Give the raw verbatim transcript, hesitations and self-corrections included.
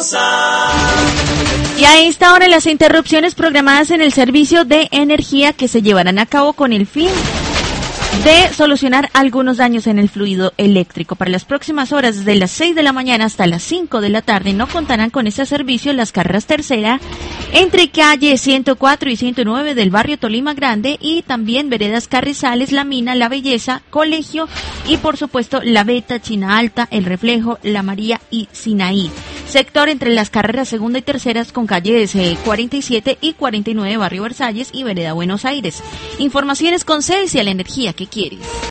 Rosa. Y a esta hora las interrupciones programadas en el servicio de energía que se llevarán a cabo con el fin de solucionar algunos daños en el fluido eléctrico. Para las próximas horas, desde las seis de la mañana hasta las cinco de la tarde, no contarán con este servicio las carreras tercera entre calle ciento cuatro y ciento nueve del barrio Tolima Grande y también veredas Carrizales, La Mina, La Belleza, Colegio y por supuesto La Beta, China Alta, El Reflejo, La María y Sinaí. Sector entre las carreras segunda y terceras con calles eh, cuarenta y siete y cuarenta y nueve barrio Versalles y vereda Buenos Aires. Informaciones con Celsia, la energía que quieres.